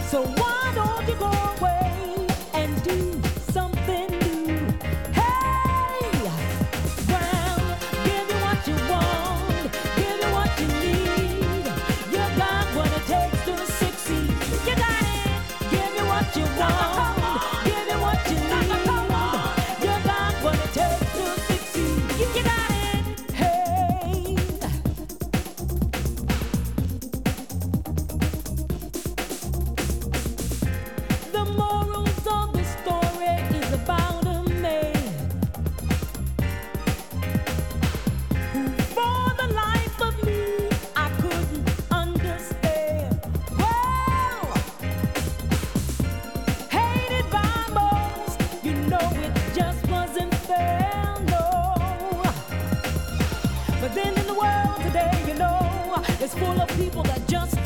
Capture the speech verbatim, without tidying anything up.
So why don't you go away and do something new? Hey, well, give you what you want, give you what you need. You got what it takes to succeed. You got it. Give you what you want, give you what you need. You got what it takes to succeed. You got it. Hey. The morals of the story is about a man who, for the life of me, I couldn't understand. Well, hated by most, you know it just wasn't fair, no. But then in the world today, you know, it's full of people that just